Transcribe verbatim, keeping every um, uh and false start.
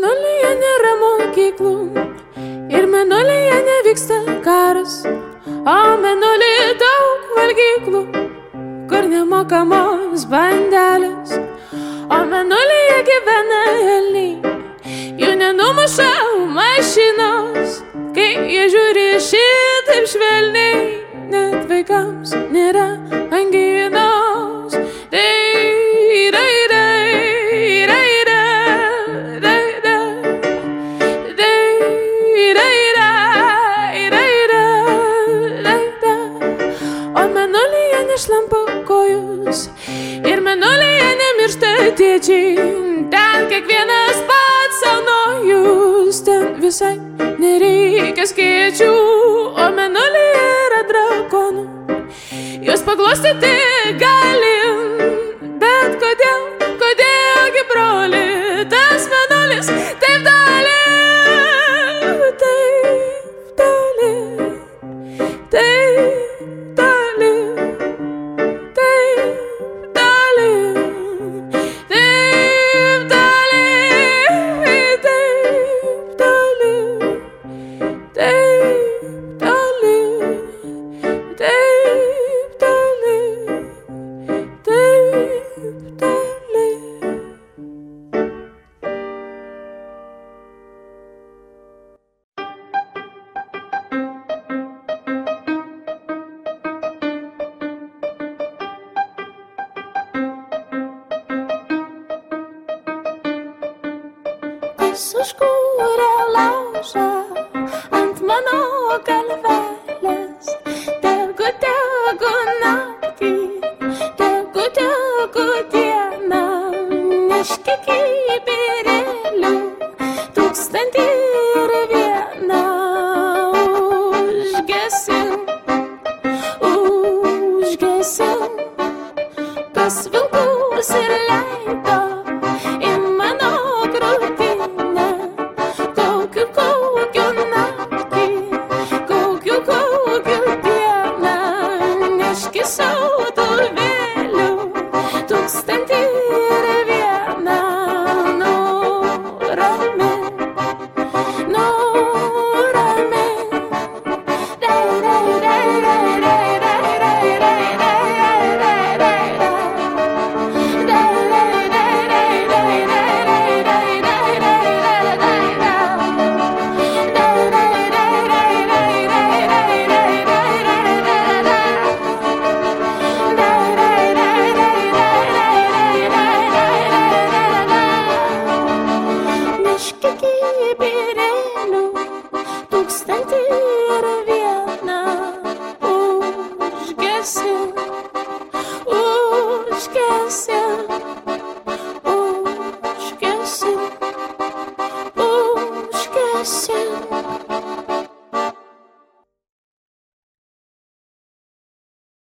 Mėnulyje nėra mokyklų ir mėnulyje nevyksta karas, o mėnulyje daug valgyklų, kur nemokamos bandelės, o mėnulyje gyvena elniai, jų nenumuša mašinos, kai jie žiūri šitaip švelniai, net vaikams nėra anginos. Šlampa kojus ir mėnulyje nemiršta tėčiai, ten kiekvienas pats savo nojus, ten visai nereikia skėčių, o mėnulyje yra drakonų, juos paglostyti galim, bet kodėl, kodėlgi broli, tas mėnulis taip toli, taip toli, taip užkūrė laužą ant mano galvelės, tegu, tegu naktį, tegu, tegu dieną, neški kibirėlių tūkstantį ir vieną, užgesim, užgesim, kas vilkus ir leido į mano krūtį. Užgesim, užgesim, užgesim.